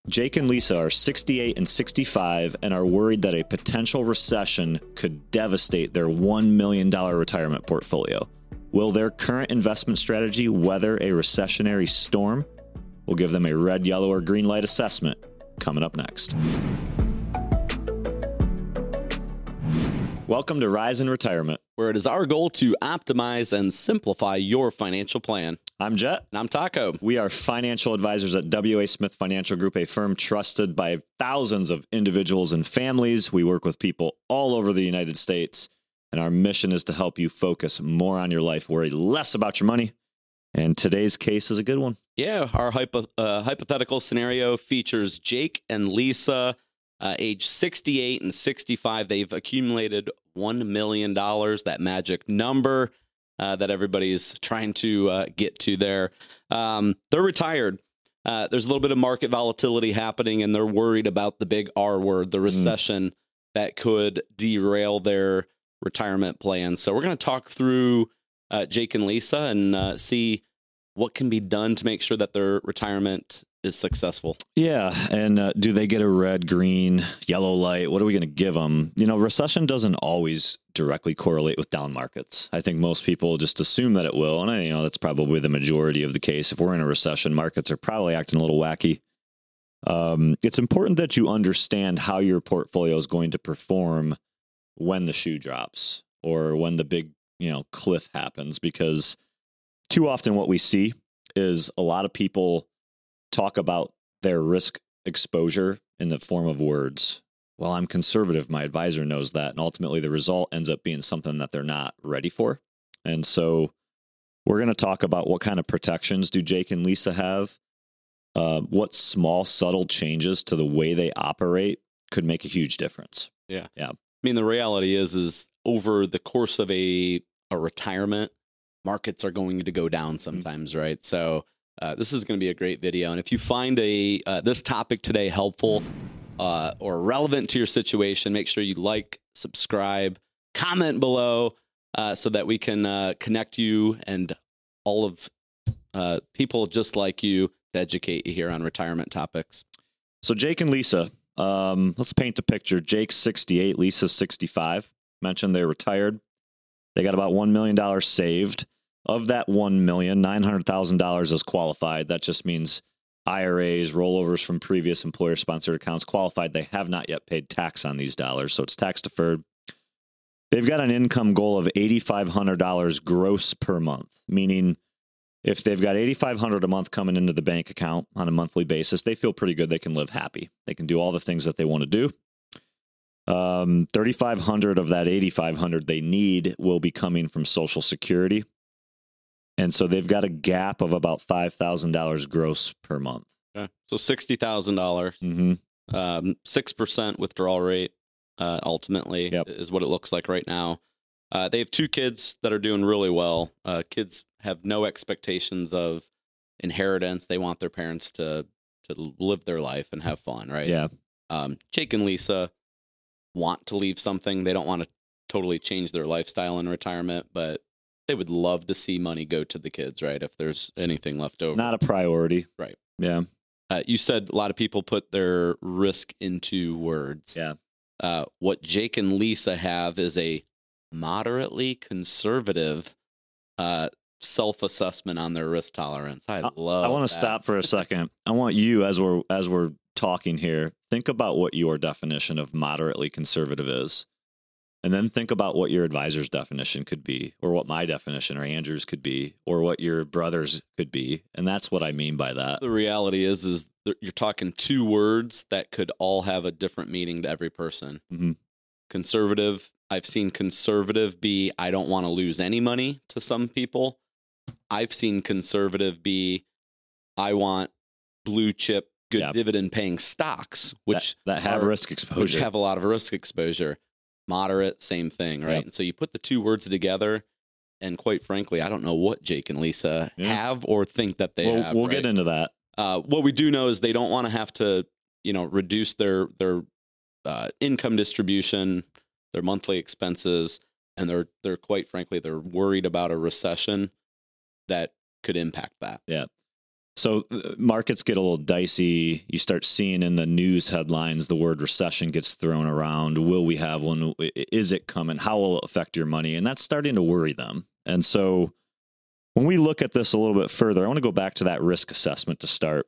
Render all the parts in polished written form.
Jake and Lisa are 68 and 65 and are worried that a potential recession could devastate their $1 million retirement portfolio. Will their current investment strategy weather a recessionary storm? We'll give them a red, yellow, or green light assessment coming up next. Welcome to Rise in Retirement, where it is our goal to optimize and simplify your financial plan. I'm Jet. And I'm Taco. We are financial advisors at W.A. Smith Financial Group, a firm trusted by thousands of individuals and families. We work with people all over the United States, and our mission is to help you focus more on your life, worry less about your money. And today's case is a good one. Yeah, our hypothetical scenario features Jake and Lisa, age 68 and 65. They've accumulated $1 million, that magic number that everybody's trying to get to there. They're retired. There's a little bit of market volatility happening, and they're worried about the big R word, the recession, that could derail their retirement plans. So we're going to talk through Jake and Lisa and see what can be done to make sure that their retirement is successful. Yeah. And do they get a red, green, yellow light? What are we going to give them? You know, recession doesn't always directly correlate with down markets. I think most people just assume that it will. And, that's probably the majority of the case. If we're in a recession, markets are probably acting a little wacky. It's important that you understand how your portfolio is going to perform when the shoe drops or when the big, cliff happens, because too often what we see is a lot of people talk about their risk exposure in the form of words. Well, I'm conservative. My advisor knows that. And ultimately the result ends up being something that they're not ready for. And so we're going to talk about what kind of protections do Jake and Lisa have? What small, subtle changes to the way they operate could make a huge difference. Yeah. Yeah. I mean, the reality is over the course of a retirement, markets are going to go down sometimes, right? So this is going to be a great video. And if you find this topic today helpful or relevant to your situation, make sure you like, subscribe, comment below so that we can connect you and all of people just like you to educate you here on retirement topics. So Jake and Lisa, let's paint the picture. Jake's 68, Lisa's 65. Mentioned they're retired. They got about $1 million saved. Of that $1 million, $900,000 is qualified. That just means IRAs, rollovers from previous employer-sponsored accounts qualified. They have not yet paid tax on these dollars, so it's tax deferred. They've got an income goal of $8,500 gross per month, meaning if they've got $8,500 a month coming into the bank account on a monthly basis, they feel pretty good. They can live happy. They can do all the things that they want to do. 3,500 of that 8,500 they need will be coming from Social Security. And so they've got a gap of about $5,000 gross per month. Okay. So $60,000, 6% withdrawal rate, ultimately is what it looks like right now. They have two kids that are doing really well. Kids have no expectations of inheritance. They want their parents to live their life and have fun, right? Yeah. Jake and Lisa want to leave something. They don't want to totally change their lifestyle in retirement, but they would love to see money go to the kids, right? If there's anything left over. Not a priority. Right. Yeah. You said a lot of people put their risk into words. Yeah. What Jake and Lisa have is a moderately conservative self-assessment on their risk tolerance. I want to stop for a second. I want you, as we're talking here, think about what your definition of moderately conservative is. And then think about what your advisor's definition could be, or what my definition or Andrew's could be, or what your brother's could be. And that's what I mean by that. The reality is you're talking two words that could all have a different meaning to every person. Mm-hmm. Conservative. I've seen conservative be, I don't want to lose any money to some people. I've seen conservative be, I want blue chip, good dividend paying stocks, which that have risk exposure, which have a lot of risk exposure. Moderate, same thing, right? Yep. And so you put the two words together, and quite frankly, I don't know what Jake and Lisa have or think that they have. We'll get into that. What we do know is they don't want to have to, reduce their income distribution, their monthly expenses, and they're quite frankly, they're worried about a recession that could impact that. Yeah. So markets get a little dicey. You start seeing in the news headlines the word recession gets thrown around. Will we have one? Is it coming? How will it affect your money? And that's starting to worry them. And so when we look at this a little bit further, I want to go back to that risk assessment to start.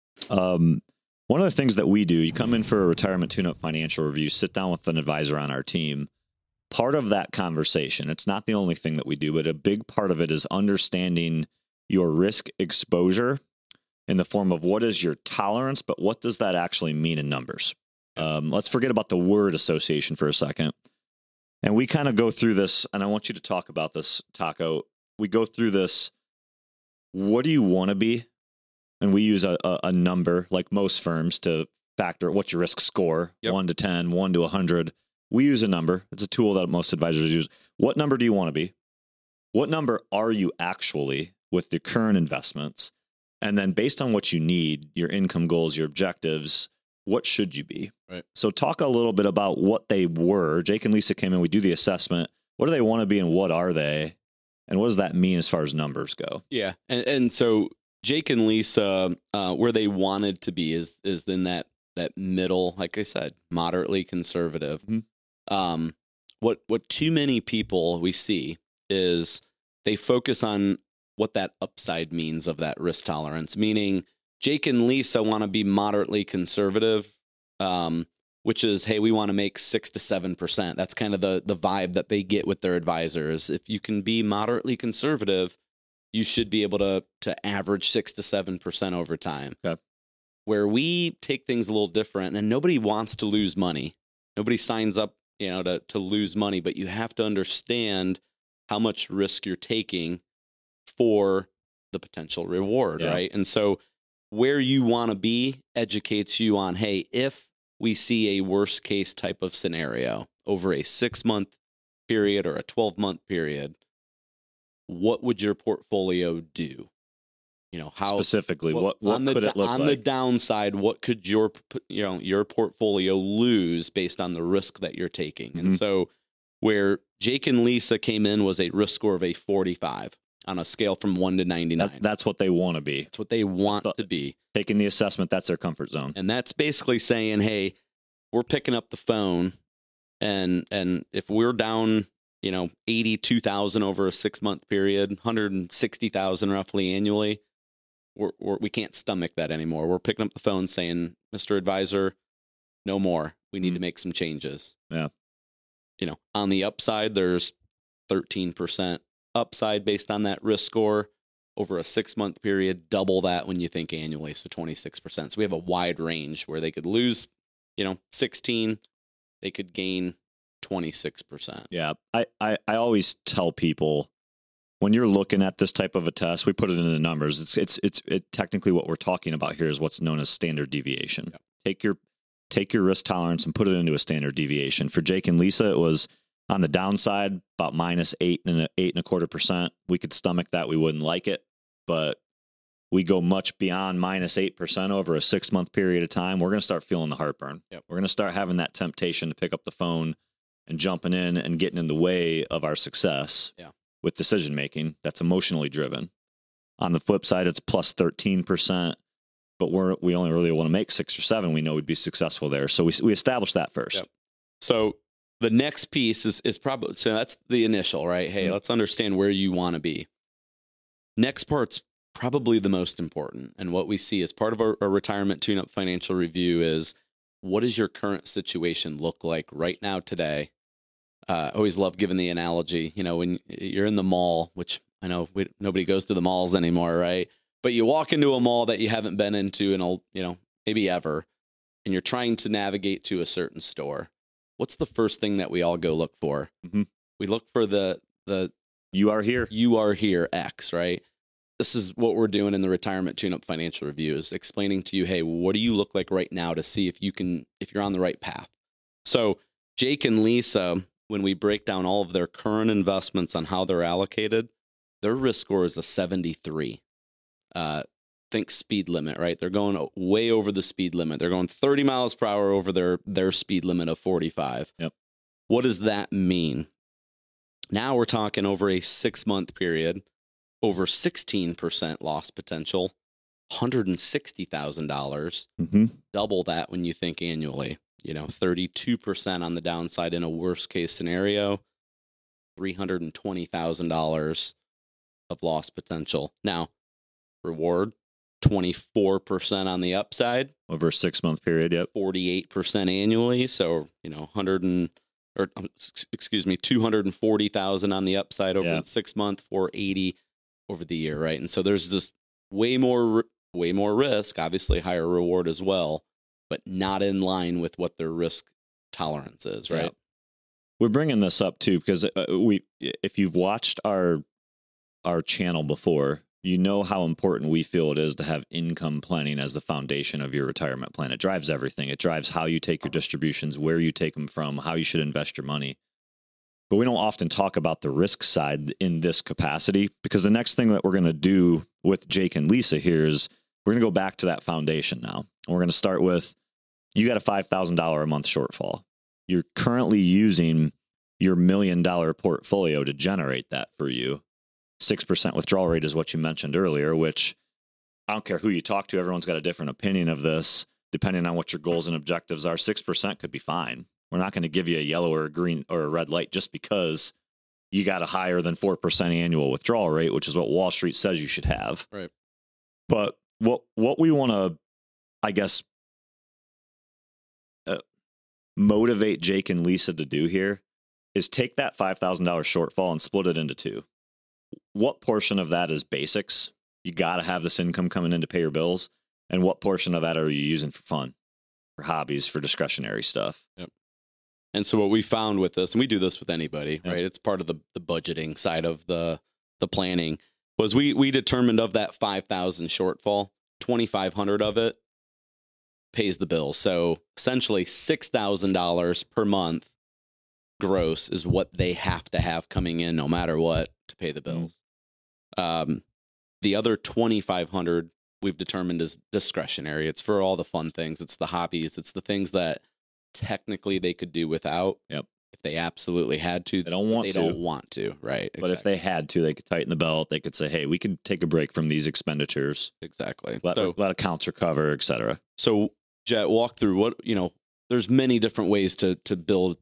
One of the things that we do, you come in for a retirement tune-up financial review, sit down with an advisor on our team. Part of that conversation, it's not the only thing that we do, but a big part of it is understanding your risk exposure in the form of what is your tolerance, but what does that actually mean in numbers? Let's forget about the word association for a second. And we kind of go through this, and I want you to talk about this, Taco. We go through this, what do you want to be? And we use a number, like most firms, to factor what's your risk score, 1 to 10, 1 to 100. We use a number. It's a tool that most advisors use. What number do you want to be? What number are you actually with the current investments? And then based on what you need, your income goals, your objectives, what should you be? Right. So talk a little bit about what they were. Jake and Lisa came in, we do the assessment. What do they want to be and what are they? And what does that mean as far as numbers go? Yeah. And so Jake and Lisa, where they wanted to be is in that middle, like I said, moderately conservative. Mm-hmm. What too many people we see is they focus on what that upside means of that risk tolerance, meaning Jake and Lisa want to be moderately conservative, which is, hey, we want to make 6 to 7%. That's kind of the vibe that they get with their advisors. If you can be moderately conservative, you should be able to average 6 to 7% over time. Okay. Where we take things a little different, and nobody wants to lose money. Nobody signs up, to lose money, but you have to understand how much risk you're taking for the potential reward, right? And so where you want to be educates you on, hey, if we see a worst case type of scenario over a 6-month period or a 12-month period, what would your portfolio do? How specifically, what could it look like? On the downside, what could your portfolio lose based on the risk that you're taking? Mm-hmm. And so where Jake and Lisa came in was a risk score of a 45 on a scale from 1 to 99. That's what they want to be. That's what they want to be. Taking the assessment, that's their comfort zone. And that's basically saying, hey, we're picking up the phone, and if we're down, 82,000 over a 6-month period, 160,000 roughly annually, we can't stomach that anymore. We're picking up the phone saying, Mr. Advisor, no more. We need to make some changes. Yeah. On the upside, there's 13% upside based on that risk score over a 6-month period, double that when you think annually, so 26%. So we have a wide range where they could lose, 16, they could gain 26%. Yeah. I always tell people, when you're looking at this type of a test, we put it in the numbers. It's technically what we're talking about here is what's known as standard deviation. Yep. Take your risk tolerance and put it into a standard deviation. For Jake and Lisa, it was on the downside about -8.25%. We could stomach that. We wouldn't like it, but we go much beyond -8% over a 6-month period of time. We're going to start feeling the heartburn. Yep. We're going to start having that temptation to pick up the phone and jumping in and getting in the way of our success. Yeah. With decision making that's emotionally driven. On the flip side, it's plus 13%, but we only really want to make 6 or 7. We know we'd be successful there. So we established that first. Yep. So the next piece is probably, so that's the initial, right? Hey, let's understand where you want to be. Next part's probably the most important. And what we see as part of our retirement tune-up financial review is, what does your current situation look like right now today? I always love giving the analogy, when you're in the mall, which I know nobody goes to the malls anymore, right? But you walk into a mall that you haven't been into in maybe ever, and you're trying to navigate to a certain store. What's the first thing that we all go look for? Mm-hmm. We look for the you are here X, right? This is what we're doing in the retirement tune-up financial review, is explaining to you, hey, what do you look like right now to see if you're on the right path. So Jake and Lisa, when we break down all of their current investments on how they're allocated, their risk score is a 73. Think speed limit, right? They're going way over the speed limit. They're going 30 miles per hour over their speed limit of 45. Yep. What does that mean? Now we're talking over a 6-month period, over 16% loss potential, $160,000. Mm-hmm. Double that when you think annually. 32% on the downside in a worst case scenario, $320,000 of loss potential. Now, reward 24% on the upside Over a 6-month period. Yep. 48% annually. So, 240,000 on the upside over the 6 month, 480 over the year. Right. And so there's just way more risk, obviously higher reward as well, but not in line with what their risk tolerance is. Right. Yeah. We're bringing this up too, because if you've watched our channel before, you know how important we feel it is to have income planning as the foundation of your retirement plan. It drives everything. It drives how you take your distributions, where you take them from, how you should invest your money. But we don't often talk about the risk side in this capacity, because the next thing that we're going to do with Jake and Lisa here is we're going to go back to that foundation now. And we're going to start with, you got a $5,000 a month shortfall. You're currently using your $1 million portfolio to generate that for you. 6% withdrawal rate is what you mentioned earlier, which I don't care who you talk to, everyone's got a different opinion of this, depending on what your goals and objectives are. 6% could be fine. We're not going to give you a yellow or a green or a red light just because you got a higher than 4% annual withdrawal rate, which is what Wall Street says you should have. Right. But what we want to, I guess, motivate Jake and Lisa to do here is take that $5,000 shortfall and split it into two. What portion of that is basics? You got to have this income coming in to pay your bills. And what portion of that are you using for fun, for hobbies, for discretionary stuff? Yep. And so what we found with this, and we do this with anybody, right? It's part of the budgeting side of the planning, was we determined of that 5,000 shortfall, 2,500 of it pays the bill. So essentially $6,000 per month gross is what they have to have coming in no matter what to pay the bills. The other 2,500 we've determined is discretionary. It's for all the fun things. It's the hobbies. It's the things that technically they could do without. Yep. If they absolutely had to. They don't want to. Right. But if they had to, they could tighten the belt. They could say, hey, we could take a break from these expenditures. Exactly. Let accounts recover, et cetera. So Jet, walk through what, there's many different ways to build,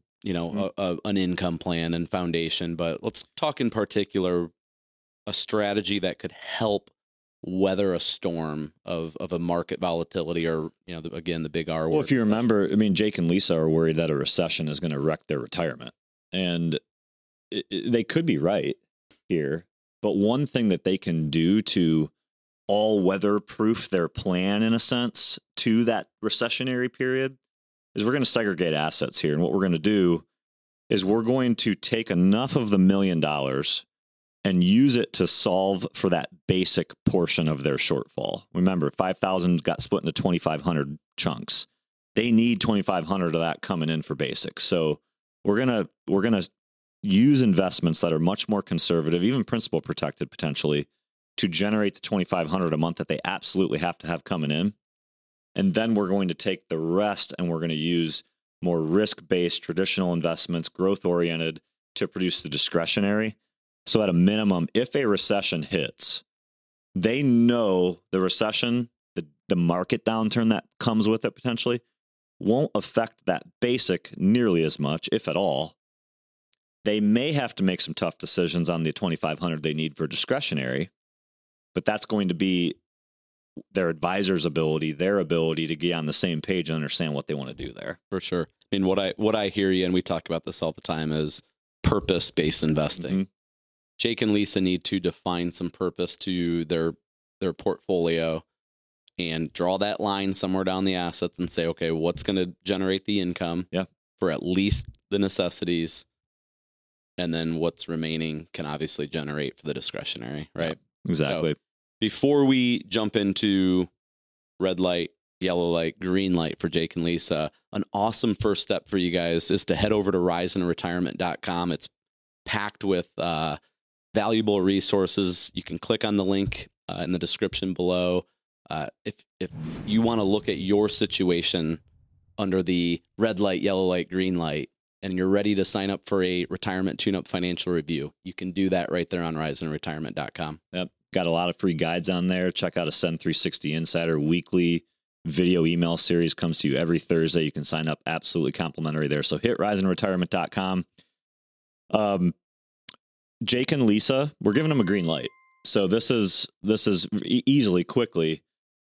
an income plan and foundation, but let's talk in particular a strategy that could help weather a storm of a market volatility or, again, the big R word. Well, if you remember, Jake and Lisa are worried that a recession is going to wreck their retirement. And they could be right here. But one thing that they can do to all weather proof their plan, in a sense, to that recessionary period is we're going to segregate assets here. And what we're going to do is we're going to take enough of the $1 million and use it to solve for that basic portion of their shortfall. Remember, 5,000 got split into 2,500 chunks. They need 2,500 of that coming in for basics. So we're gonna use investments that are much more conservative, even principal protected potentially, to generate the 2,500 a month that they absolutely have to have coming in. And then we're going to take the rest and we're going to use more risk-based traditional investments, growth-oriented, to produce the discretionary. So at a minimum, if a recession hits, they know the recession, the market downturn that comes with it potentially, won't affect that basic nearly as much, if at all. They may have to make some tough decisions on the 2,500 they need for discretionary, but that's going to be their advisor's ability, their ability to get on the same page and understand what they want to do there. For sure. I mean, what I hear you, and we talk about this all the time, is purpose-based investing. Mm-hmm. Jake and Lisa need to define some purpose to their portfolio and draw that line somewhere down the assets and say, okay, what's going to generate the income for at least the necessities, and then what's remaining can obviously generate for the discretionary, right? Yeah, exactly. So before we jump into red light, yellow light, green light for Jake and Lisa, an awesome first step for you guys is to head over to risenretirement.com. It's packed with valuable resources. You can click on the link in the description below. If you want to look at your situation under the red light, yellow light, green light, and you're ready to sign up for a retirement tune-up financial review, you can do that right there on risenretirement.com. Yep. Got a lot of free guides on there. Check out Ascend 360 Insider weekly video email series, comes to you every Thursday. You can sign up absolutely complimentary there. So hit riseandretirement.com. Jake and Lisa, we're giving them a green light. So this is easily, quickly,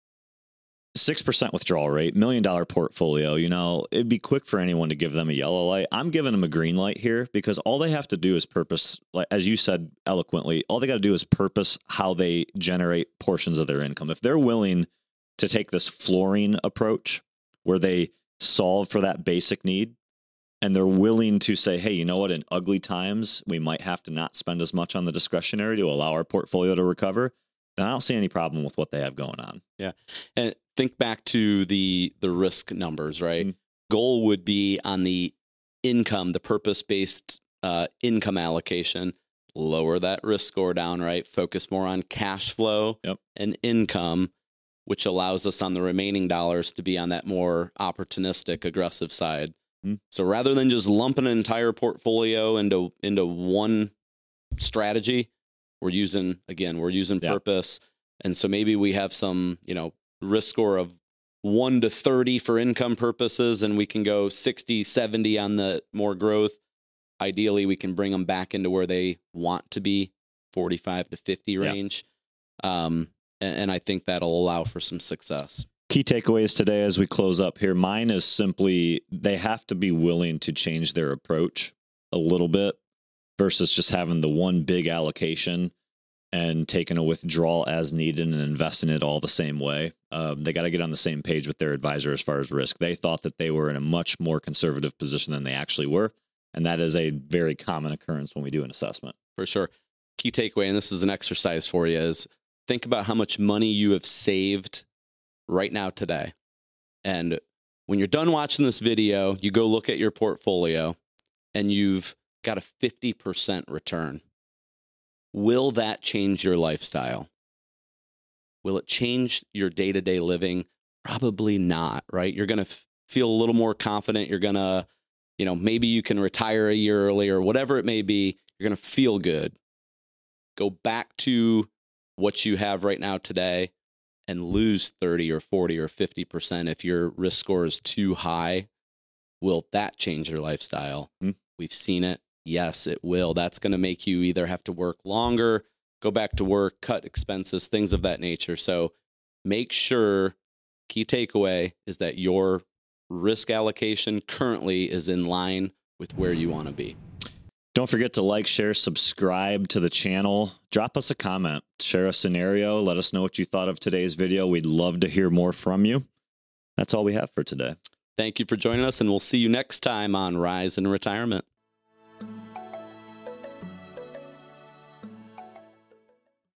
6% withdrawal rate, $1 million portfolio. You know, it'd be quick for anyone to give them a yellow light. I'm giving them a green light here because all they have to do is purpose, like as you said eloquently, all they got to do is purpose how they generate portions of their income. If they're willing to take this flooring approach where they solve for that basic need, and they're willing to say, hey, you know what, in ugly times, we might have to not spend as much on the discretionary to allow our portfolio to recover, then I don't see any problem with what they have going on. Yeah. And think back to the risk numbers, right? Mm-hmm. Goal would be on the income, the purpose-based income allocation, lower that risk score down, right? Focus more on cash flow and income, which allows us on the remaining dollars to be on that more opportunistic, aggressive side. So rather than just lumping an entire portfolio into one strategy, we're using purpose. And so maybe we have some, risk score of 1 to 30 for income purposes, and we can go 60, 70 on the more growth. Ideally, we can bring them back into where they want to be, 45 to 50 range. And I think that'll allow for some success. Key takeaways today as we close up here. Mine is simply they have to be willing to change their approach a little bit versus just having the one big allocation and taking a withdrawal as needed and investing it all the same way. They got to get on the same page with their advisor as far as risk. They thought that they were in a much more conservative position than they actually were. And that is a very common occurrence when we do an assessment. For sure. Key takeaway, and this is an exercise for you, is think about how much money you have saved right now today. And when you're done watching this video, you go look at your portfolio and you've got a 50% return. Will that change your lifestyle? Will it change your day-to-day living? Probably not, right? You're going to feel a little more confident. You're going to, maybe you can retire a year early or whatever it may be. You're going to feel good. Go back to what you have right now today and lose 30 or 40 or 50% if your risk score is too high. Will that change your lifestyle? We've seen it. Yes, it will. That's going to make you either have to work longer, go back to work, cut expenses, things of that nature. So make sure, key takeaway is that your risk allocation currently is in line with where you want to be. Don't forget to like, share, subscribe to the channel. Drop us a comment, share a scenario. Let us know what you thought of today's video. We'd love to hear more from you. That's all we have for today. Thank you for joining us, and we'll see you next time on Rise in Retirement.